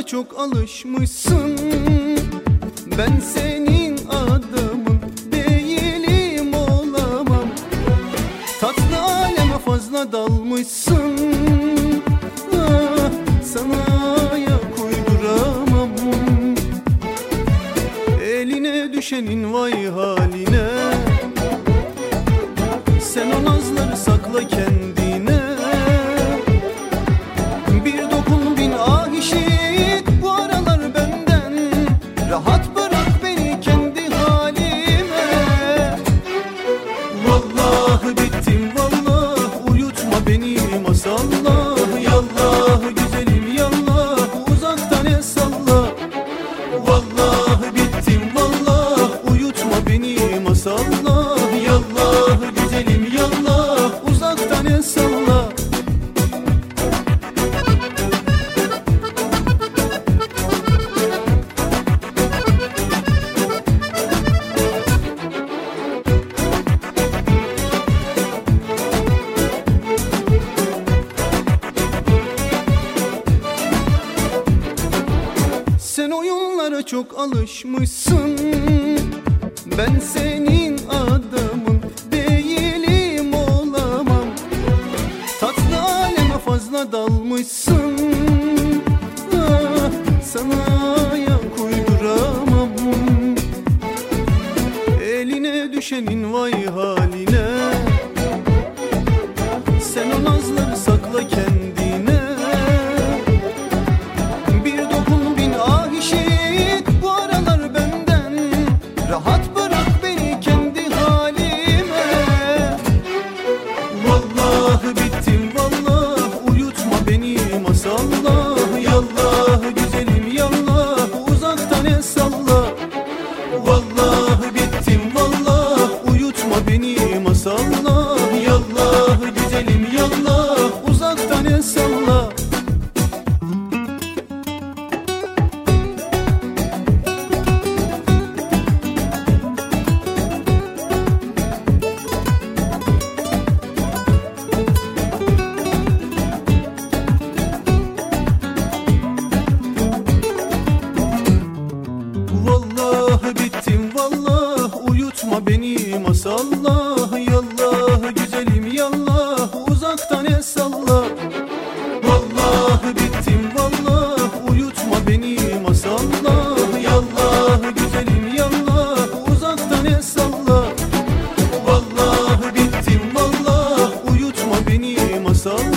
çok alışmışsın. Ben senin adamın değilim, olamam. Tatlı aleme fazla dalmışsın. Ah, sana ayak uyduramam. Eline düşenin vay haline. Sen o nazları sakla kendine. Bir dokun bin ah işit bu aralar benden. Rahat bırak beni kendi halime. Vallahi bittim vallah, uyutma beni masallah. Yallah güzelim yallah, uzaktan el salla. Vallahi bittim vallah, uyutma beni masallah. Yallah güzelim yallah, uzaktan el salla. Sen oyunlara çok alışmışsın. Ben senin adamın değilim, olamam. Tatlı aleme fazla dalmışsın. Ah, sana ayak uyduramam. Eline düşenin vay haline. Sen o nazları sakla kendine. Bir dokun bin ah işit bu aralar benden. Rahat bırak beni kendi halime. Vallahi bittim vallah, uyutma beni masallah. Yallah güzelim yallah, uzaktan el salla. Vallahi bittim vallah, uyutma beni masallah. Yallah güzelim yallah, uzaktan el salla. Vallahi bittim vallah, uyutma beni masallah. Yallah güzelim yallah, uzaktan el salla. Vallahi bittim vallah, uyutma beni masallah. Yallah güzelim yallah, uzaktan el salla. Vallahi bittim vallah, uyutma beni masallah.